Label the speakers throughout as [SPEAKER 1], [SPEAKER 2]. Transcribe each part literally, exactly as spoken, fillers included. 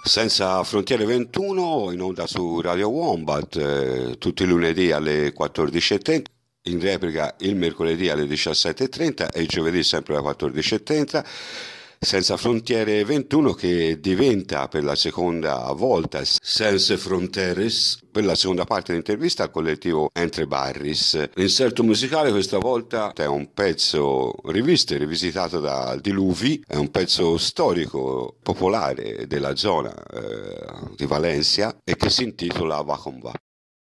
[SPEAKER 1] Senza Frontiere ventuno in onda su Radio Wombat, eh, tutti i lunedì alle quattordici e trenta, in replica il mercoledì alle diciassette e trenta e il giovedì sempre alle quattordici e trenta. Senza Frontiere ventuno che diventa per la seconda volta Senza Fronteres per la seconda parte dell'intervista al collettivo Entre Barris. L'inserto musicale questa volta è un pezzo rivisto e rivisitato da Diluvi, è un pezzo storico popolare della zona eh, di Valencia e che si intitola Va con va.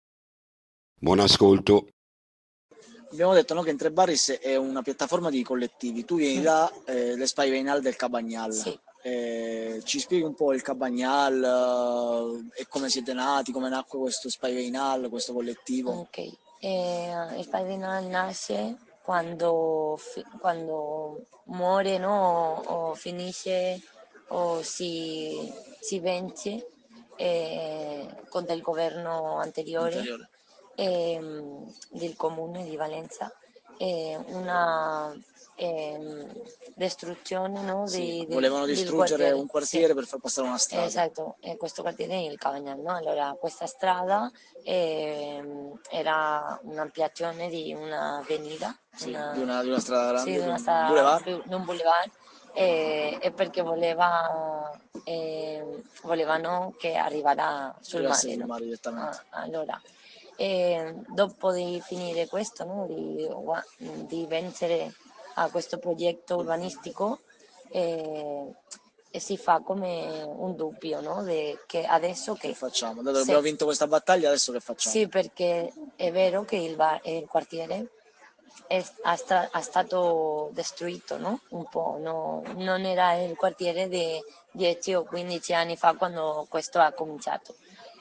[SPEAKER 1] Buon ascolto.
[SPEAKER 2] Abbiamo detto, no, che Entre Barris è una piattaforma di collettivi. Tu vieni da eh, l'Espai Veinal del Cabagnal.
[SPEAKER 3] Sì.
[SPEAKER 2] Eh, ci spieghi un po' il Cabagnal eh, e come siete nati, come nacque questo Espai Veinal, questo collettivo?
[SPEAKER 3] Ok, eh, il padrino nasce quando, fi- quando muore, no? O, o finisce o si, si vence eh, contro il governo anteriore,
[SPEAKER 2] Anteriore.
[SPEAKER 3] ehm, del comune di Valenza, eh, una ehm, distruzione, no?
[SPEAKER 2] Sì,
[SPEAKER 3] di- del-
[SPEAKER 2] volevano
[SPEAKER 3] del
[SPEAKER 2] distruggere
[SPEAKER 3] quartiere.
[SPEAKER 2] un quartiere
[SPEAKER 3] Sì.
[SPEAKER 2] per far passare una strada.
[SPEAKER 3] Esatto, e questo quartiere è il Cavagnano, no? Allora questa strada ehm, era un'ampliazione di un'avenida,
[SPEAKER 2] Sì,
[SPEAKER 3] una,
[SPEAKER 2] di una, di una strada
[SPEAKER 3] sì,
[SPEAKER 2] grande,
[SPEAKER 3] di
[SPEAKER 2] di
[SPEAKER 3] una
[SPEAKER 2] un
[SPEAKER 3] strada,
[SPEAKER 2] boulevard.
[SPEAKER 3] di un boulevard, e, e perché voleva, ehm, volevano che arrivara sul
[SPEAKER 2] Arrivasse
[SPEAKER 3] mare,
[SPEAKER 2] sul
[SPEAKER 3] no?
[SPEAKER 2] mare direttamente.
[SPEAKER 3] Ah, allora, e dopo di finire questo, no? di, di vincere a questo progetto urbanistico, eh, e si fa come un dubbio, no? De, che adesso
[SPEAKER 2] Che
[SPEAKER 3] che
[SPEAKER 2] facciamo? Dato che
[SPEAKER 3] se,
[SPEAKER 2] abbiamo vinto questa battaglia, adesso che facciamo?
[SPEAKER 3] sì, perché è vero che il, bar- il quartiere è, ha, sta- ha stato distrutto, no? Un po', no? Non era il quartiere di dieci o quindici anni fa quando questo ha cominciato.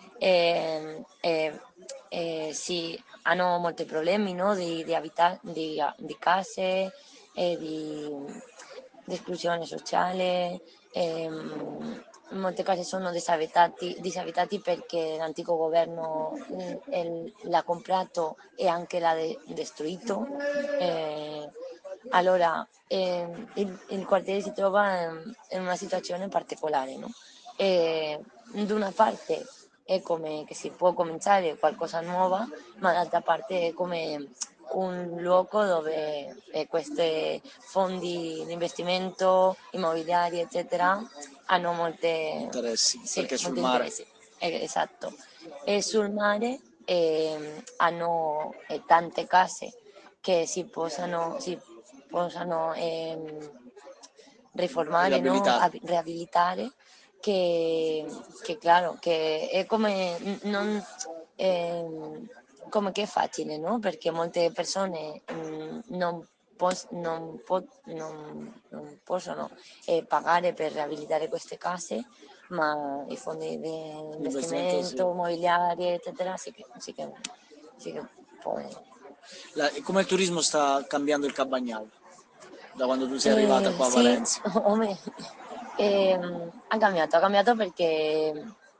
[SPEAKER 3] E, e- e sì, hanno molti problemi, no? Di, di, abita- di, di case e di, di esclusione sociale. ehm, Molte case sono disabitati, disabitati perché l'antico governo mm, el- l'ha comprato e anche l'ha de- distrutto. Eh, allora, ehm, il, il quartiere si trova in, in una situazione particolare, no? E, da una parte è come che si può cominciare qualcosa nuova, ma d'altra parte è come un luogo dove eh, questi fondi di investimento immobiliari, eccetera, hanno molte,
[SPEAKER 2] Interessi,
[SPEAKER 3] sì,
[SPEAKER 2] perché sul
[SPEAKER 3] molti
[SPEAKER 2] mare.
[SPEAKER 3] interessi. Eh, esatto. E sul mare eh, hanno eh, tante case che si possono, si possono ehm, riformare, no?
[SPEAKER 2] Riabilitare.
[SPEAKER 3] Ab- riabilitare, che, che claro, che è come non, ehm, come che è facile, no? Perché molte persone mm, non, pos- non po- non- non possono eh, pagare per riabilitare queste case, ma i fondi di
[SPEAKER 2] L'investimento, sì.
[SPEAKER 3] investimento, immobiliari, eccetera, sì che, sì che, sì che può.
[SPEAKER 2] La- come il turismo sta cambiando il Cabagnal da quando tu sei arrivata
[SPEAKER 3] Eh,
[SPEAKER 2] qua a
[SPEAKER 3] sì,
[SPEAKER 2] Valencia?
[SPEAKER 3] come, ehm, ha cambiato, ha cambiato perché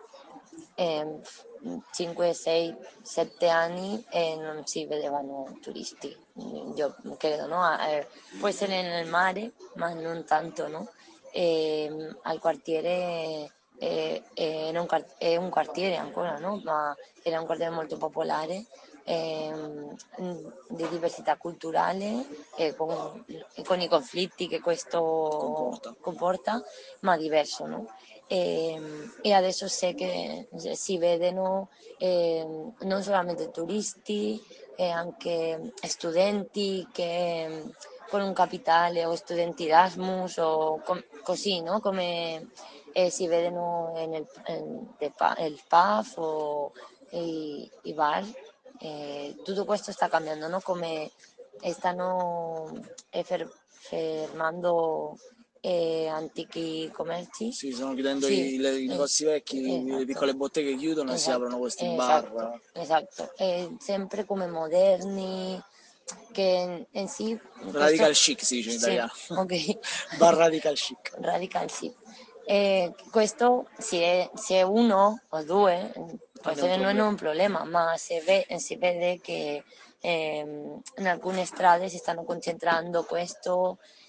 [SPEAKER 3] ehm, cinque, sei, sette anni e non si vedevano turisti, io credo, no? Eh, può essere nel mare, ma non tanto, no? E, al quartiere eh, era un, quart- è un quartiere ancora, no? Ma era un quartiere molto popolare, ehm, di diversità culturale e con, e con i conflitti che questo
[SPEAKER 2] Comporta.
[SPEAKER 3] comporta, ma diverso, no? E, e adesso sé che si vedono eh, non solamente turisti, e anche studenti che con un capitale o studenti Erasmus o com- così, no? Come eh, si vedono nel il pub o i, i bar. Eh, tutto questo sta cambiando, no? Come stanno eh, fer- fermando eh, antichi commerci.
[SPEAKER 2] Si stanno chiudendo
[SPEAKER 3] Sì,
[SPEAKER 2] i, le- i
[SPEAKER 3] eh,
[SPEAKER 2] negozi vecchi, le piccole
[SPEAKER 3] esatto,
[SPEAKER 2] botteghe chiudono e si aprono
[SPEAKER 3] esatto,
[SPEAKER 2] questi
[SPEAKER 3] esatto,
[SPEAKER 2] bar.
[SPEAKER 3] esatto. E sempre come moderni, che in sì, questo,
[SPEAKER 2] Radical chic si dice in
[SPEAKER 3] sì,
[SPEAKER 2] italiano.
[SPEAKER 3] ok,
[SPEAKER 2] Bar radical chic.
[SPEAKER 3] radical sì. E questo se è, se è uno o due, può
[SPEAKER 2] Non è un
[SPEAKER 3] essere non è
[SPEAKER 2] problema.
[SPEAKER 3] un problema, ma se ve- si vede che ehm, in alcune strade si stanno concentrando questo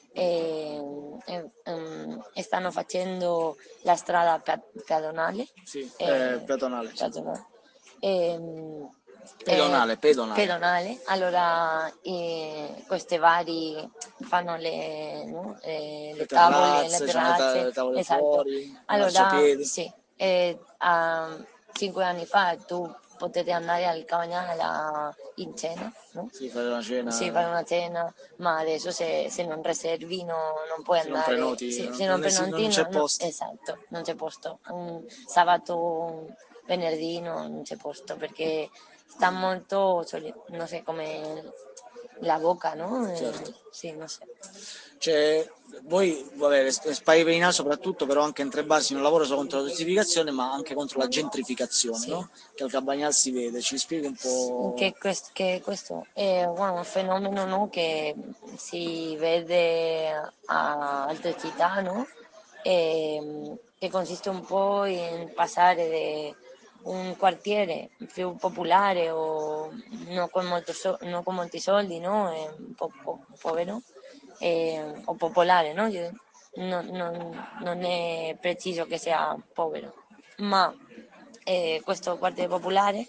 [SPEAKER 3] e, e, um, e stanno facendo la strada pe- pedonale.
[SPEAKER 2] Sì,
[SPEAKER 3] eh,
[SPEAKER 2] eh, pedonale. Sì.
[SPEAKER 3] pedonale. E,
[SPEAKER 2] Pedonale,
[SPEAKER 3] eh,
[SPEAKER 2] pedonale.
[SPEAKER 3] pedonale. Allora eh, queste vari fanno le, no? Eh, le
[SPEAKER 2] Le
[SPEAKER 3] tavole, le
[SPEAKER 2] terrazze, c'hanno le, ta-
[SPEAKER 3] terrazze,
[SPEAKER 2] le tavole
[SPEAKER 3] esatto.
[SPEAKER 2] fuori, i
[SPEAKER 3] Allora
[SPEAKER 2] marciapiedi.
[SPEAKER 3] sì, eh, a- cinque anni fa tu potevi andare al Cabagnale a- in cena, no?
[SPEAKER 2] Sì, fare una cena.
[SPEAKER 3] Sì, fare una cena, ma adesso se, se non riservi no- non puoi
[SPEAKER 2] Se non
[SPEAKER 3] andare.
[SPEAKER 2] prenoti,
[SPEAKER 3] Sì,
[SPEAKER 2] non,
[SPEAKER 3] se non
[SPEAKER 2] non esi-
[SPEAKER 3] prenoti
[SPEAKER 2] non c'è
[SPEAKER 3] no, no,
[SPEAKER 2] posto.
[SPEAKER 3] esatto, non c'è posto. Un sabato, un venerdì no, non c'è posto perché sta molto, soli- non so, come la bocca, no? Eh,
[SPEAKER 2] Certo.
[SPEAKER 3] sì, non so.
[SPEAKER 2] Cioè, voi, vabbè, Spy Peinà soprattutto, però anche in Tre Basi non lavora solo contro la tossificazione, ma anche contro la gentrificazione,
[SPEAKER 3] Sì.
[SPEAKER 2] no? Che al Cabagnal si vede. Ci spieghi un po'.
[SPEAKER 3] Che questo, che questo è bueno, un fenomeno, no, che si vede a altre città, no? E, che consiste un po' in passare da un quartiere più popolare o non con, molto so- non con molti soldi, no? È un po' po- povero eh, o popolare, no? Io- non, non- non è preciso che sia povero, ma eh, questo quartiere popolare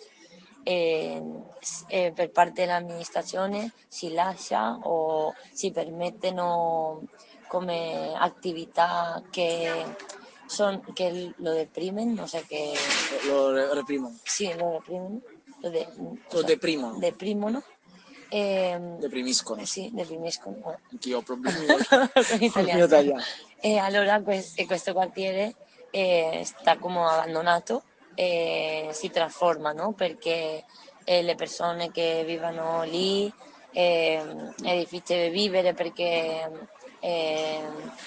[SPEAKER 3] eh, s- eh, per parte dell'amministrazione si lascia o si permettono come attività che, son, che lo deprimen, no sé qué,
[SPEAKER 2] Lo re- reprimono.
[SPEAKER 3] sì, lo reprimen, lo, de- o
[SPEAKER 2] Lo
[SPEAKER 3] sea,
[SPEAKER 2] deprimono.
[SPEAKER 3] deprimono, ehm,
[SPEAKER 2] Deprimiscono.
[SPEAKER 3] eh, sì, deprimiscono, bueno.
[SPEAKER 2] Anch'io ho problemi col,
[SPEAKER 3] Con
[SPEAKER 2] col mio
[SPEAKER 3] italiano.
[SPEAKER 2] italiano.
[SPEAKER 3] E allora quest- e questo quartiere eh, sta come abbandonato e si trasforma, no? Perché eh, le persone che vivono lì eh, è difficile vivere perché eh,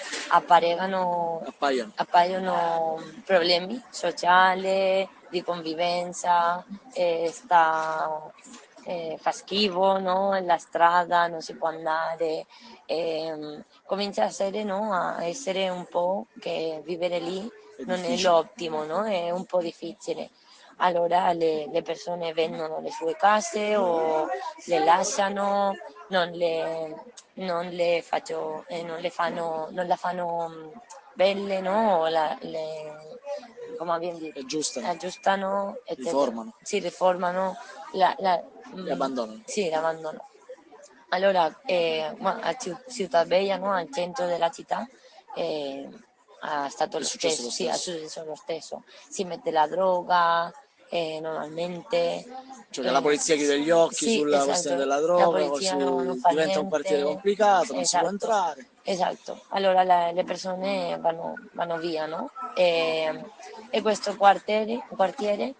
[SPEAKER 3] appaiono,
[SPEAKER 2] Appaiono.
[SPEAKER 3] appaiono problemi sociali, di convivenza, eh, sta, eh, fa schifo, no? La strada non si può andare, ehm, comincia a essere, no? A essere un po' che vivere lì
[SPEAKER 2] È
[SPEAKER 3] non è
[SPEAKER 2] difficile.
[SPEAKER 3] l'ottimo, no? È un po' difficile. Allora le, le persone vendono le sue case o le lasciano, non le, non le, faccio, eh, non le fanno, non la fanno mm, belle, no? O la- le, come abbiamo detto,
[SPEAKER 2] Aggiustano.
[SPEAKER 3] aggiustano, eccetera.
[SPEAKER 2] Riformano.
[SPEAKER 3] Si riformano, la, la,
[SPEAKER 2] E abbandonano.
[SPEAKER 3] sì, la abbandonano. Allora, eh, ma a Ciu- Ciutat Bella, no? Al centro della città, eh, è stato
[SPEAKER 2] È
[SPEAKER 3] lo
[SPEAKER 2] successo
[SPEAKER 3] stesso,
[SPEAKER 2] lo
[SPEAKER 3] sì, è
[SPEAKER 2] stesso.
[SPEAKER 3] successo lo stesso. Si mette la droga, eh, normalmente.
[SPEAKER 2] Cioè che la
[SPEAKER 3] eh,
[SPEAKER 2] polizia chiude gli occhi
[SPEAKER 3] sì,
[SPEAKER 2] sulla questione
[SPEAKER 3] esatto,
[SPEAKER 2] della
[SPEAKER 3] la
[SPEAKER 2] droga, o
[SPEAKER 3] polizia no- non
[SPEAKER 2] su-
[SPEAKER 3] fa
[SPEAKER 2] diventa un quartiere
[SPEAKER 3] niente,
[SPEAKER 2] complicato, non si può
[SPEAKER 3] esatto,
[SPEAKER 2] entrare.
[SPEAKER 3] esatto. Allora la- le persone vanno, vanno via, no? E, e questo quartiere, quartiere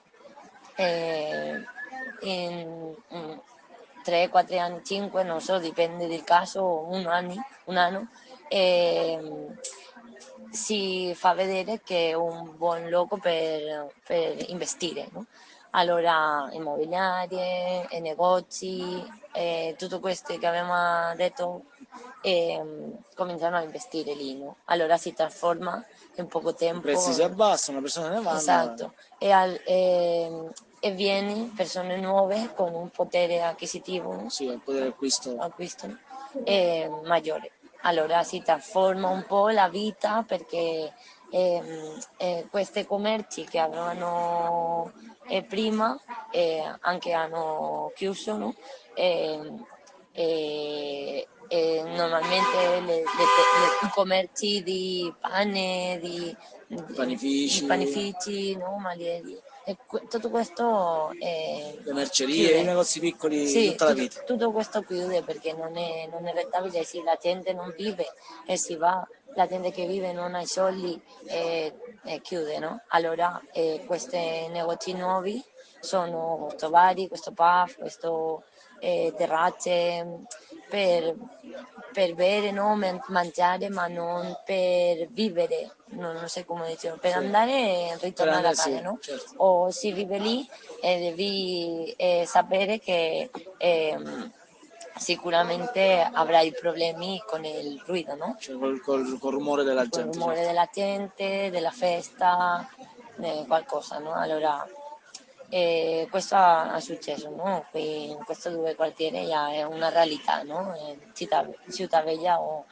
[SPEAKER 3] eh, in tre quattro anni, cinque, non so, dipende del caso, un anno, un anno ehm, si fa vedere che è un buon luogo per, per investire, no? Allora, immobiliari, e negozi, e tutto questo che abbiamo detto, ehm, cominciano a investire lì, no? Allora si trasforma in poco
[SPEAKER 2] I prezzi si
[SPEAKER 3] tempo.
[SPEAKER 2] abbassano, le persone ne vanno.
[SPEAKER 3] Esatto, e, al- e- e vieni persone nuove con un potere acquisitivo, no?
[SPEAKER 2] Sì, il potere d'acquisto.
[SPEAKER 3] Acquistano, eh, maggiore. Allora si trasforma un po' la vita perché ehm, eh, questi commerci che avevano eh, prima eh, anche hanno chiuso, no? Ehm, e, e normalmente le- le- le- i commerci di pane, di, di-
[SPEAKER 2] Panifici.
[SPEAKER 3] di panifici, no? Ma di- di- e que- tutto questo eh,
[SPEAKER 2] Le mercerie,
[SPEAKER 3] chiude.
[SPEAKER 2] i negozi piccoli di
[SPEAKER 3] Sì,
[SPEAKER 2] tutta la
[SPEAKER 3] tutto,
[SPEAKER 2] vita.
[SPEAKER 3] tutto questo chiude perché non è, non è rentabile, sì, la gente non vive e si va, la gente che vive non ha i soldi e, e chiude, no? Allora eh, questi negozi nuovi sono questo bari, questo pub, questo eh, terrazze per, per bere, no? Man- mangiare, ma non per vivere, non, non so come dicevo, per
[SPEAKER 2] Sì.
[SPEAKER 3] andare e
[SPEAKER 2] Per
[SPEAKER 3] ritornare a
[SPEAKER 2] andare,
[SPEAKER 3] casa,
[SPEAKER 2] sì,
[SPEAKER 3] no?
[SPEAKER 2] certo.
[SPEAKER 3] O si vive lì e devi eh, sapere che ehm, sicuramente avrai problemi con il ruido, no?
[SPEAKER 2] Cioè col, col- col rumore della
[SPEAKER 3] Con il
[SPEAKER 2] gente,
[SPEAKER 3] rumore
[SPEAKER 2] certo.
[SPEAKER 3] della gente, della festa, eh, qualcosa, no? Allora, eh, questo ha, ha successo, no? Qui in questi due quartieri ya è una realtà, no? Eh, Città, Città Vella o,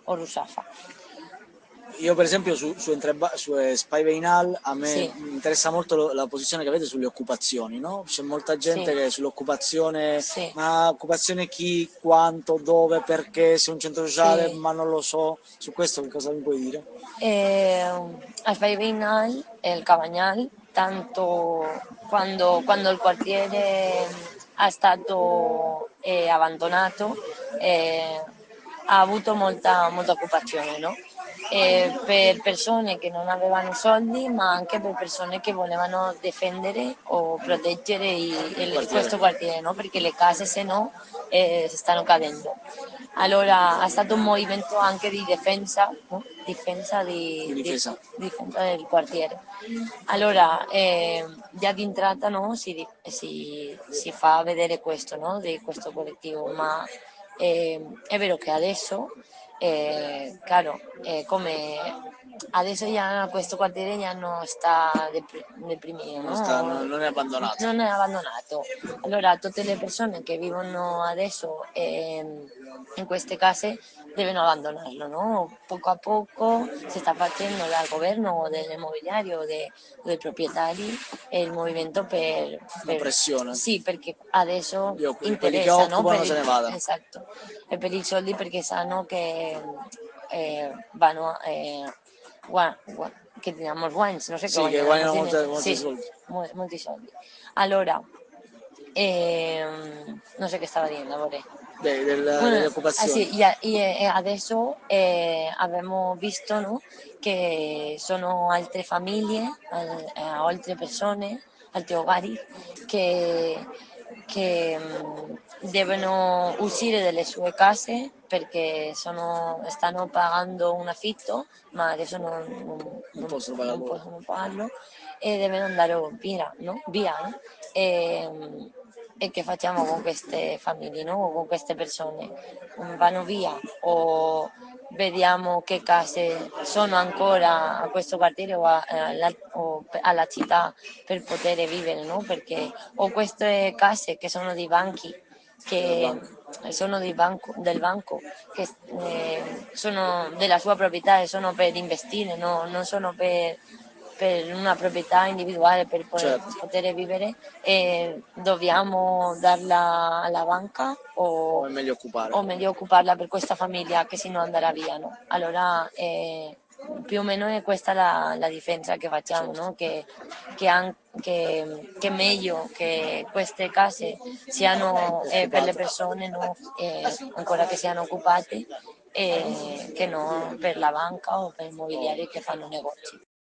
[SPEAKER 3] o Russafa.
[SPEAKER 2] Io per esempio su, su, Entreba, su Spy Veinal a me
[SPEAKER 3] sì.
[SPEAKER 2] mi interessa molto lo, la posizione che avete sulle occupazioni, no? C'è molta gente
[SPEAKER 3] sì.
[SPEAKER 2] che sull'occupazione,
[SPEAKER 3] sì.
[SPEAKER 2] ma occupazione chi, quanto, dove, perché, se è un centro sociale,
[SPEAKER 3] sì.
[SPEAKER 2] ma non lo so. Su questo che cosa mi puoi dire?
[SPEAKER 3] Eh, a Spy Veinal, el Cabanyal, tanto quando, quando il quartiere è stato eh, abbandonato, eh, ha avuto molta, molta occupazione, no? Eh, per persone che non avevano soldi, ma anche per persone che volevano difendere o proteggere i, il,
[SPEAKER 2] quartiere.
[SPEAKER 3] questo quartiere, no? Perché le case se no eh, stanno cadendo. Allora è stato un movimento anche di difesa, no? difesa, di,
[SPEAKER 2] Di difesa.
[SPEAKER 3] Di, difesa del quartiere. Allora eh, già di entrata no? si, si, si fa vedere questo, no? Di questo collettivo, ma eh, è vero che adesso, eh, claro, eh, come adesso già questo quartiere già non sta deprimido,
[SPEAKER 2] Non,
[SPEAKER 3] no?
[SPEAKER 2] sta, non, non è abbandonato.
[SPEAKER 3] Non è abbandonato. Allora tutte le persone che vivono adesso eh, in queste case devono abbandonarlo, no? Poco a poco si sta facendo dal governo, dell'immobiliario, de, dei proprietari e il movimento per,
[SPEAKER 2] Una
[SPEAKER 3] per
[SPEAKER 2] pressione.
[SPEAKER 3] sì, perché adesso
[SPEAKER 2] Io, quelli che
[SPEAKER 3] interessa, no?
[SPEAKER 2] occupano
[SPEAKER 3] Per
[SPEAKER 2] se
[SPEAKER 3] il,
[SPEAKER 2] ne vadano.
[SPEAKER 3] esatto, e per i soldi perché sanno che eh, vanno eh, gua, gua, che teniamo guanys, non so che
[SPEAKER 2] Sì, che
[SPEAKER 3] guadagnano
[SPEAKER 2] guadagnano
[SPEAKER 3] così,
[SPEAKER 2] molti, molti
[SPEAKER 3] sì,
[SPEAKER 2] soldi.
[SPEAKER 3] mo- molti soldi. Allora, ehm, non so che stava dicendo, vorrei.
[SPEAKER 2] De, del,
[SPEAKER 3] Bueno,
[SPEAKER 2] delle
[SPEAKER 3] ah,
[SPEAKER 2] occupazioni.
[SPEAKER 3] sì, e, e adesso eh, abbiamo visto no, che sono altre famiglie, eh, altre persone, altri ogari che, che mh, devono uscire dalle sue case perché sono, stanno pagando un affitto, ma adesso non, non,
[SPEAKER 2] Non possono pagarlo.
[SPEAKER 3] non possono pagarlo e devono andare via, no? Via, no? E, e che facciamo con queste famiglie, no? Con queste persone? Vanno via o vediamo che case sono ancora a questo quartiere o, a, alla, o alla città per poter vivere, no? Perché ho queste case che sono dei banchi che sono del banco, del banco che eh, sono della sua proprietà e sono per investire, no? Non sono per per una proprietà individuale per poter,
[SPEAKER 2] Certo.
[SPEAKER 3] poter vivere e dobbiamo darla alla banca o,
[SPEAKER 2] O è meglio occupare.
[SPEAKER 3] o meglio occuparla per questa famiglia che se no andrà via, no? Allora eh, più o meno è questa la, la difesa che facciamo,
[SPEAKER 2] Certo.
[SPEAKER 3] no? Che, che, an- che, che è meglio che queste case siano eh, per le persone no? eh, ancora che siano occupate e che non per la banca o per i immobiliari che fanno negozi.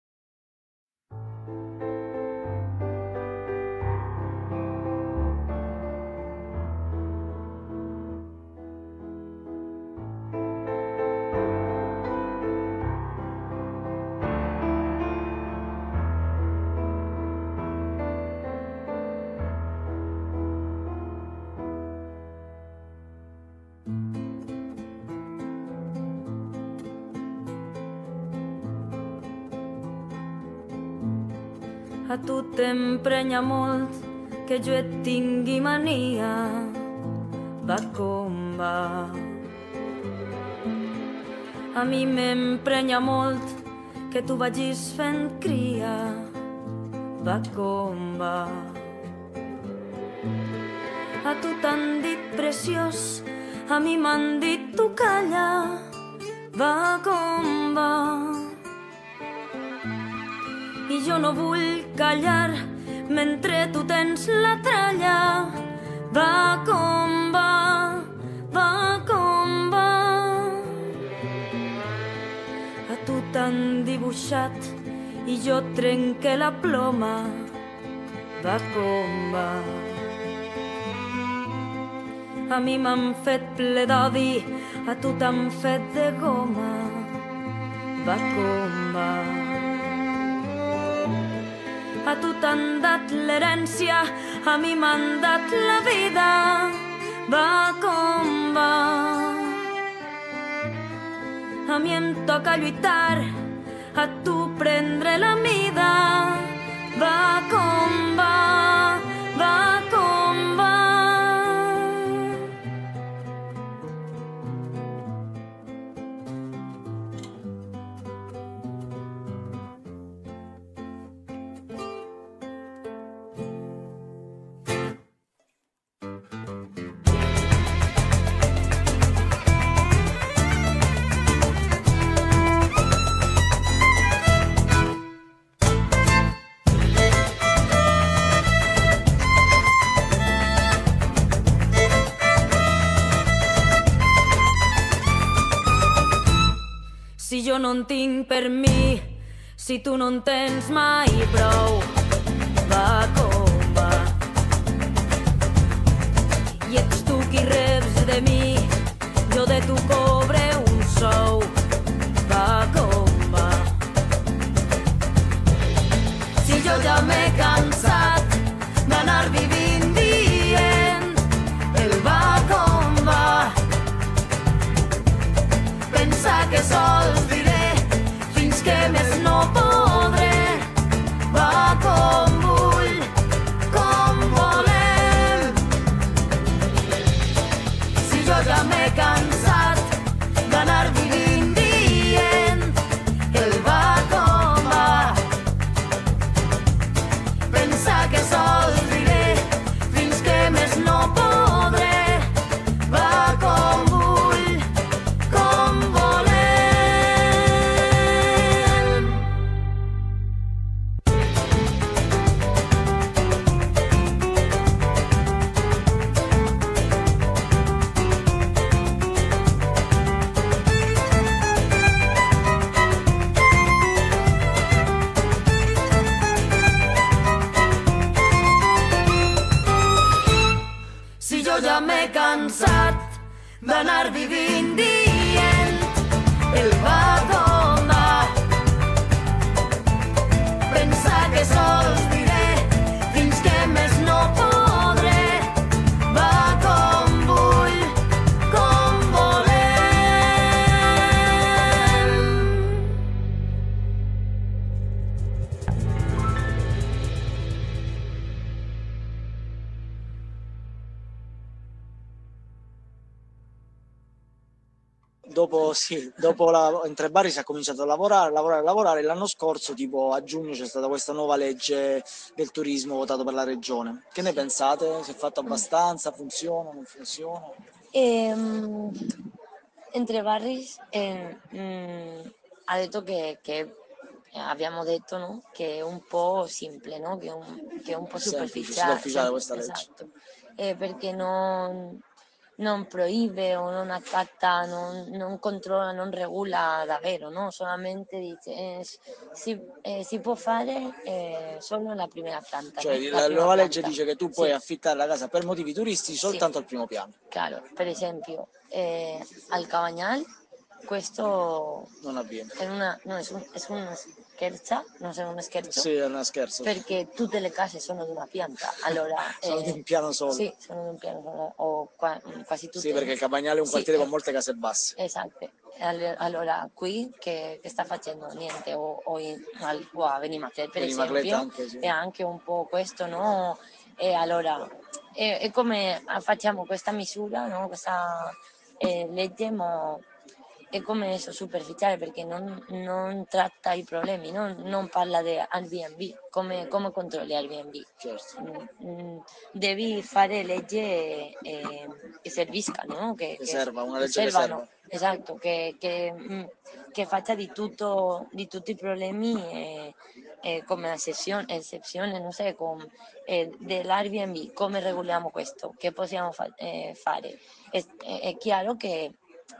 [SPEAKER 4] A tu t'emprenya molt que jo et tingui mania, va com va. A mi m'emprenya molt que tu vagis fent cria, va com va. A tu t'han dit preciós, a mi m'han dit tu calla, va com va. I jo no vull callar mentre tu tens la tralla. Va com va, va com va. A tu t'han dibuixat i jo trenque la ploma. Va com va. A mi m'han fet ple d'odi, a tu t'han fet de goma. Va com va. A tu t'han dat l'herència, a mi m'han dat la vida. Va com va. A mi em toca lluitar, a tu prendre la mida. Va com va, va com va. jo no en tinc per mi, si tu no en tens mai prou. Va com va. I ets tu qui reps de mi, jo de tu cobre un sou. Va com va. Si jo ja m'he cansat d'anar vivint dient el va com va, pensar que sols diré fins que més no podré. Va com vull, com volem. Si jo ja m'he cansat d'anar vivint dient el va com va, pensar que sols diré fins que més no podré. Va com vull, com volem. Si jo ja m'he cansat d'anar vivint dient el va com va, pensar que sols diré fins que més no podré. Va com vull, com volem.
[SPEAKER 2] Dopo, sì, dopo la, in Tre Barri si è cominciato a lavorare, lavorare, lavorare. L'anno scorso, tipo a giugno, c'è stata questa nuova legge del turismo votato per la regione. Che ne pensate? Si è fatto abbastanza? Funziona? Non funziona?
[SPEAKER 3] Eh, Entre Barris eh, mm, ha detto che, che abbiamo detto, no? Che è un po' simple, no? Che è un, che è un po'
[SPEAKER 2] Semplice,
[SPEAKER 3] superficiale,
[SPEAKER 2] superficiale questa legge.
[SPEAKER 3] esatto. Eh, perché non, non proíbe o non acata, non, non controlla, non regula davvero, no? Solamente dice eh, si, eh, si può fare eh, solo la prima pianta.
[SPEAKER 2] Cioè,
[SPEAKER 3] no?
[SPEAKER 2] la,
[SPEAKER 3] prima
[SPEAKER 2] nuova legge
[SPEAKER 3] pianta.
[SPEAKER 2] dice che tu puoi
[SPEAKER 3] Sì.
[SPEAKER 2] affittare la casa per motivi turistici soltanto al primo piano.
[SPEAKER 3] Claro, per esempio, eh, al Cabañal, questo
[SPEAKER 2] Non avviene.
[SPEAKER 3] è una, no, è un, è una scherza, non è uno scherzo,
[SPEAKER 2] Sì, è una scherzo.
[SPEAKER 3] perché tutte le case sono di una pianta, allora...
[SPEAKER 2] Sono di un piano solo.
[SPEAKER 3] Sì, sono di un piano solo, o qua- quasi tutte.
[SPEAKER 2] Sì, perché il Cabagnale è un
[SPEAKER 3] Sì,
[SPEAKER 2] quartiere
[SPEAKER 3] eh,
[SPEAKER 2] con molte case basse.
[SPEAKER 3] Esatto, All- allora qui che, che sta facendo niente, o, o, in, al, o a Benimaclet per
[SPEAKER 2] Benimaclet
[SPEAKER 3] esempio,
[SPEAKER 2] anche, sì.
[SPEAKER 3] è anche un po' questo, no? E allora è, è come facciamo questa misura, no? Questa eh, legge, ma è come eso, superficiale, perché non, non tratta i problemi, no? Non parla di Airbnb, come, come controlli Airbnb.
[SPEAKER 2] Certo.
[SPEAKER 3] Mm, mm, devi fare leggi eh, che serviscano, no? che,
[SPEAKER 2] Che serva, una legge che
[SPEAKER 3] servano,
[SPEAKER 2] serva.
[SPEAKER 3] esatto, che, che, mm, che faccia di tutto, di tutti i problemi eh, eh, come eccezione, eccezione, non so, con, eh, dell'Airbnb, come regoliamo questo, che possiamo fa- eh, fare. È, è, è chiaro che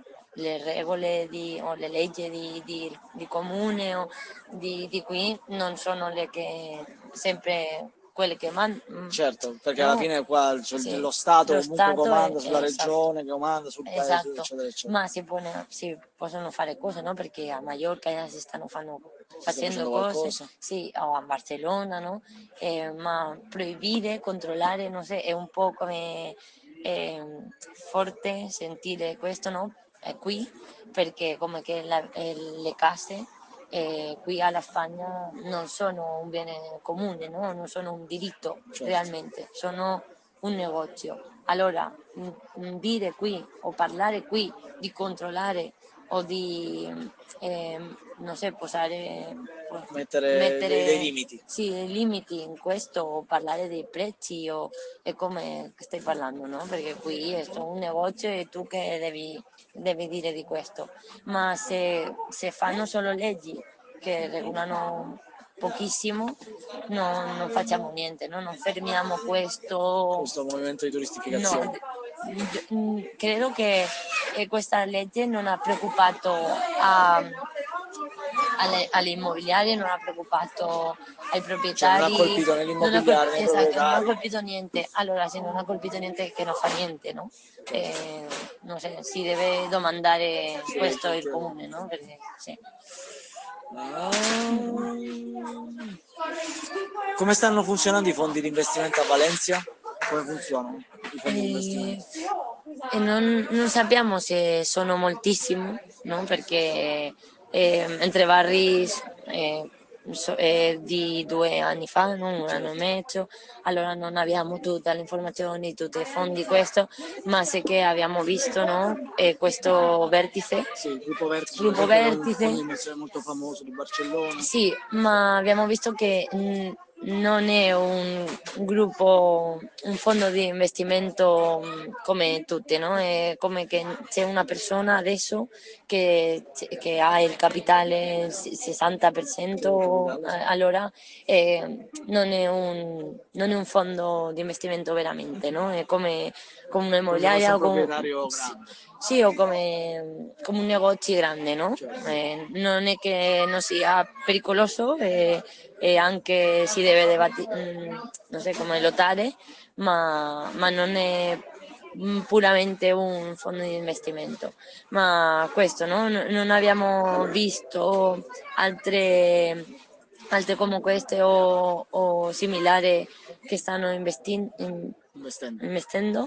[SPEAKER 3] le regole di, o le leggi di, di, di comune o di, di qui non sono le che sempre quelle che mandano.
[SPEAKER 2] Certo, perché
[SPEAKER 3] no?
[SPEAKER 2] alla fine qua cioè,
[SPEAKER 3] Sì,
[SPEAKER 2] lo Stato
[SPEAKER 3] lo
[SPEAKER 2] comunque
[SPEAKER 3] Stato
[SPEAKER 2] comanda
[SPEAKER 3] è-
[SPEAKER 2] sulla
[SPEAKER 3] è
[SPEAKER 2] regione, che comanda sul paese,
[SPEAKER 3] esatto,
[SPEAKER 2] eccetera, eccetera.
[SPEAKER 3] ma si, pone- si possono fare cose, no? Perché a Mallorca ya si stanno fanno-
[SPEAKER 2] Si sta
[SPEAKER 3] facendo
[SPEAKER 2] facendo
[SPEAKER 3] cose,
[SPEAKER 2] qualcosa.
[SPEAKER 3] sì, o a Barcellona, no? Eh, ma proibire, controllare, non so, è un po' come eh, forte sentire questo, no? È qui, perché come che la- eh, le case eh, qui alla Spagna non sono un bene comune, no? Non sono un diritto
[SPEAKER 2] Certo.
[SPEAKER 3] realmente, sono un negozio. Allora, mh, dire qui o parlare qui di controllare o di, ehm, non so, posare,
[SPEAKER 2] Mettere dei- dei limiti.
[SPEAKER 3] Sì, dei limiti in questo, o parlare dei prezzi, o è come stai parlando, no? Perché qui è un negozio e tu che devi, devi dire di questo. Ma se, se fanno solo leggi che regolano pochissimo, no- non facciamo niente, no? Non fermiamo questo.
[SPEAKER 2] Questo movimento di
[SPEAKER 3] No,
[SPEAKER 2] turistificazione.
[SPEAKER 3] d- mm, credo che eh, questa legge non ha preoccupato a, alle, alle immobiliari, non ha preoccupato ai
[SPEAKER 2] Cioè,
[SPEAKER 3] proprietari.
[SPEAKER 2] non ha colpito
[SPEAKER 3] non ha
[SPEAKER 2] nell'immobiliare,
[SPEAKER 3] col-
[SPEAKER 2] nei
[SPEAKER 3] esatto, non ha
[SPEAKER 2] proprietari.
[SPEAKER 3] colpito niente. Allora, se non ha colpito niente, che non fa niente, no? Eh, non so, si deve domandare
[SPEAKER 2] Sì,
[SPEAKER 3] questo il
[SPEAKER 2] cioè,
[SPEAKER 3] comune, no? Perché, sì.
[SPEAKER 2] Ah. Come stanno funzionando i fondi di investimento a Valencia? Come funzionano i fondi di
[SPEAKER 3] E,
[SPEAKER 2] investimento?
[SPEAKER 3] e non, non sappiamo se sono moltissimo, no? Perché eh, Entre Barris eh, so- è di due anni fa, no? Un anno e mezzo, allora non abbiamo tutte le informazioni, tutti i fondi, questo, ma se che abbiamo visto, no? Eh, questo vertice,
[SPEAKER 2] Sì, il gruppo Vertice,
[SPEAKER 3] gruppo
[SPEAKER 2] per esempio, è un
[SPEAKER 3] vertice,
[SPEAKER 2] fondo di inversione molto famoso di Barcellona.
[SPEAKER 3] sì, ma abbiamo visto che mh, non è un gruppo, un fondo di investimento mh, come tutti, no? È come che c'è una persona adesso che, che ha il capitale il sessanta per cento, eh, allora eh, non, è un, non è un fondo di investimento veramente, no? È come, come un'immobiliare o come,
[SPEAKER 2] proprietario
[SPEAKER 3] sì,
[SPEAKER 2] grande.
[SPEAKER 3] sì, o come, come un negozio grande, no?
[SPEAKER 2] Certo.
[SPEAKER 3] Eh, non è che non sia pericoloso e, e anche si deve debatti- mm, non so come lottare, ma, ma non è mm, puramente un fondo di investimento. Ma questo, no? N- Non abbiamo visto altre, altre come queste o, o similari che stanno investi- in-
[SPEAKER 2] Investendo.
[SPEAKER 3] investendo,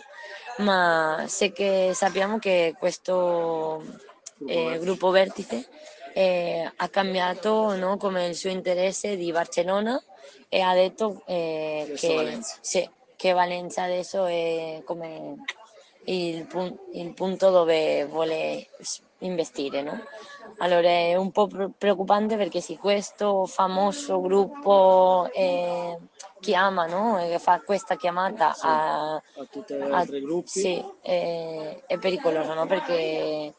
[SPEAKER 3] ma se che sappiamo che questo eh, gruppo Vertice eh, ha cambiato, no, come il suo interesse di Barcellona e ha detto eh,
[SPEAKER 2] Adesso
[SPEAKER 3] che,
[SPEAKER 2] Valencia.
[SPEAKER 3] sì, che Valencia adesso è come il, pun- il punto dove vuole s- investire, no? Allora è un po' pre- preoccupante perché se questo famoso gruppo eh, chiama, no? E fa questa chiamata
[SPEAKER 2] Sì,
[SPEAKER 3] a,
[SPEAKER 2] a tutti gli
[SPEAKER 3] a-
[SPEAKER 2] altri gruppi.
[SPEAKER 3] sì, è, è pericoloso, no? Perché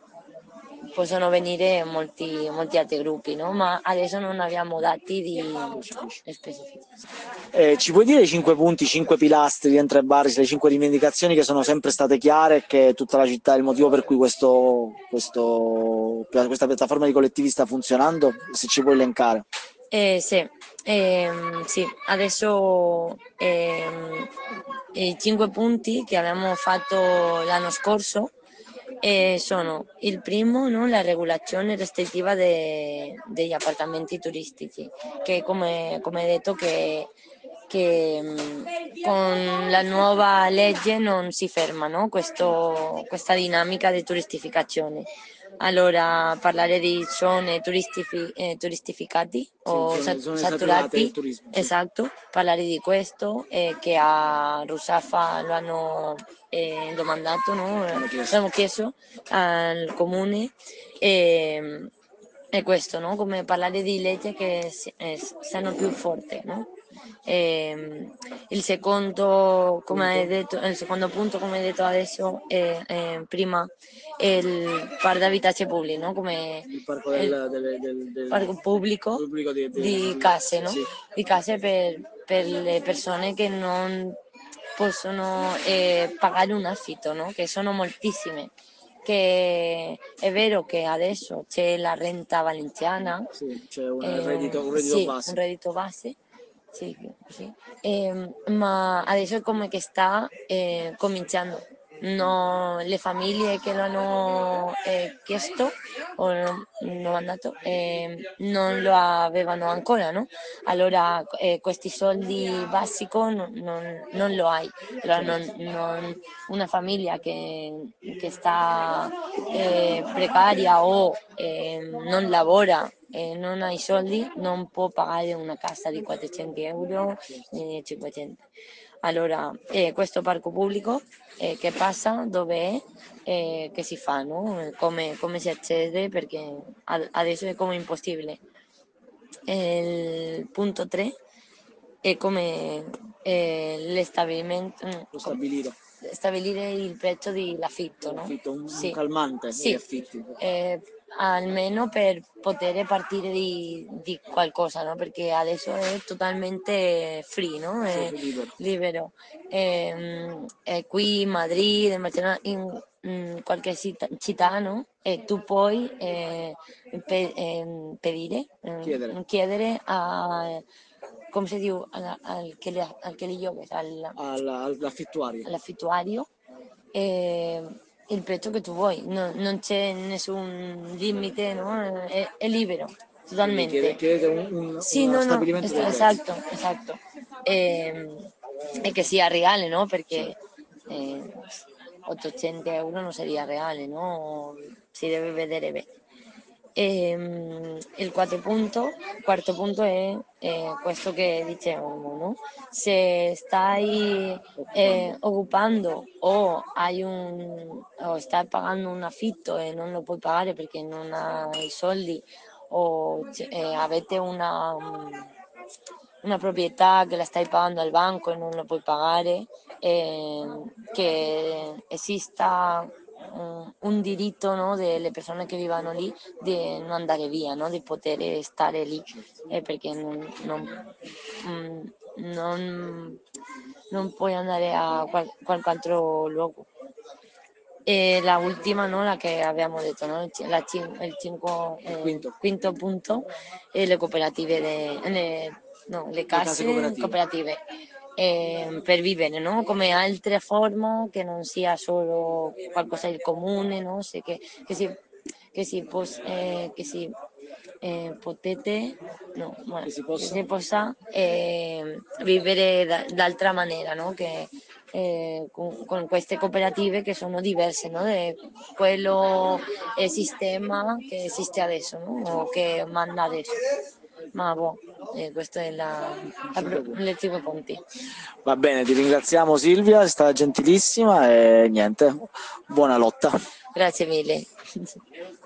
[SPEAKER 3] possono venire molti, molti altri gruppi, no? Ma adesso non abbiamo dati di specifici.
[SPEAKER 2] Eh, ci puoi dire i cinque punti, i cinque pilastri di Entre Barris, le cinque rivendicazioni che sono sempre state chiare e che tutta la città è il motivo per cui questo, questo, questa piattaforma di collettivi sta funzionando? Se ci puoi elencare.
[SPEAKER 3] Eh, sì, ehm, sì, adesso ehm, i cinque punti che abbiamo fatto l'anno scorso eh, sono il primo, no, la regolazione restrittiva de- degli appartamenti turistici, che come, come detto che, che mh, con la nuova legge non si ferma, no, questo- questa dinamica di turistificazione. Allora, parlare di zone turistifi- eh, turistificati
[SPEAKER 2] Sì,
[SPEAKER 3] o
[SPEAKER 2] zone,
[SPEAKER 3] sa-
[SPEAKER 2] zone saturate del
[SPEAKER 3] saturati,
[SPEAKER 2] turismo. Sì.
[SPEAKER 3] esatto, parlare di questo eh, che a Rusaffa lo hanno eh, domandato, no?
[SPEAKER 2] Hanno chiesto.
[SPEAKER 3] L'hanno chiesto al comune e, e questo, no? Come parlare di leggi che si- eh, siano più forti, no? E, il secondo, come hai detto, il secondo punto, come hai detto adesso, è, è prima, è il parco d'abitazione pubblico, no? Come
[SPEAKER 2] Il parco
[SPEAKER 3] il
[SPEAKER 2] del, del, del, del
[SPEAKER 3] parco pubblico
[SPEAKER 2] pubblico di, di-
[SPEAKER 3] di
[SPEAKER 2] di-
[SPEAKER 3] case, no?
[SPEAKER 2] sì.
[SPEAKER 3] Di case per, per le persone che non possono eh, pagare un affitto, no? Che sono moltissime. Che è vero che adesso c'è la renta valenziana,
[SPEAKER 2] Sì, c'è un
[SPEAKER 3] eh,
[SPEAKER 2] reddito, un reddito
[SPEAKER 3] sì,
[SPEAKER 2] base.
[SPEAKER 3] un reddito base, sì, sì. Ehm, ma adesso è come che sta eh, cominciando. No, le famiglie che lo hanno eh, chiesto o lo, lo mandato eh, non lo avevano ancora, no? Allora eh, questi soldi basici non, non, non lo hai. Allora, non- non- una famiglia che, che sta eh, precaria o eh, non lavora e non ha i soldi non può pagare una casa di quattrocento euro né cinquecento. Allora, eh, questo parco pubblico eh, che passa, dove è, eh, che si fa, no? Come, come si accede, perché ad- adesso è come impossibile. Il punto tre è come eh, stabilimento,
[SPEAKER 2] Lo stabilito.
[SPEAKER 3] stabilire il prezzo dell'affitto, no?
[SPEAKER 2] Affitto, un, un
[SPEAKER 3] Sì,
[SPEAKER 2] calmante
[SPEAKER 3] sì,
[SPEAKER 2] degli affitti.
[SPEAKER 3] eh, almeno per poter partire di, di qualcosa, no? Perché adesso è totalmente free, no? È
[SPEAKER 2] Sì, libero.
[SPEAKER 3] libero. Ehm, e qui in Madrid, in Barcellona, in mh, qualche città, città, no? E tu puoi eh, pe- ehm, pedire, eh,
[SPEAKER 2] Chiedere
[SPEAKER 3] chiedere a, come si dice, al, al che le, al che le giochi, al,
[SPEAKER 2] al- all'affittuario.
[SPEAKER 3] all'affittuario, eh, il prezzo che tu vuoi, no- non c'è nessun limite, no? È, è libero,
[SPEAKER 2] Quindi chiede-
[SPEAKER 3] totalmente.
[SPEAKER 2] chiedete un- un-
[SPEAKER 3] Sì,
[SPEAKER 2] uno
[SPEAKER 3] no, no,
[SPEAKER 2] stabilimento
[SPEAKER 3] es-
[SPEAKER 2] dei prezzi.
[SPEAKER 3] esatto, esatto. E, e che sia reale, no? Perché
[SPEAKER 2] Certo.
[SPEAKER 3] eh, ottocento euro non sarebbe reale, no? Si deve vedere bene. E, mm, il quarto punto, quarto punto è eh, questo che dicevamo, no? Se stai eh, occupando o hai un o stai pagando un affitto e non lo puoi pagare perché non hai i soldi o c- eh, avete una, mm, una proprietà che la stai pagando al banco e non lo puoi pagare, eh, che esista un, un diritto, no, delle persone che vivono lì di non andare via, no, di poter stare lì, eh, perché non, non, mm, non- non puoi andare a qual- qualche altro luogo. E la ultima, no, la che abbiamo detto, no? Il, ci- la cin- il cinque-
[SPEAKER 2] Il
[SPEAKER 3] eh,
[SPEAKER 2] quinto,
[SPEAKER 3] quinto punto, e le cooperative, de- le, no, le
[SPEAKER 2] le case
[SPEAKER 3] case
[SPEAKER 2] cooperative.
[SPEAKER 3] cooperative, eh, per vivere, no? Come altra forma che non sia solo qualcosa del comune, no? Se che, che si, che si, pos- eh, che si eh, potete, no, ma-
[SPEAKER 2] Che si
[SPEAKER 3] che
[SPEAKER 2] possa?
[SPEAKER 3] si possa eh, vivere da- d'altra maniera, no? Che, eh, con, con queste cooperative che sono diverse, no? Da quello eh, sistema che esiste adesso, no? O che manda adesso. Ma boh, eh, questo è la, la,
[SPEAKER 2] Cinque
[SPEAKER 3] pro-
[SPEAKER 2] punti.
[SPEAKER 3] le cinque punti.
[SPEAKER 2] Va bene, ti ringraziamo Silvia, è stata gentilissima e niente, buona lotta.
[SPEAKER 3] Grazie mille.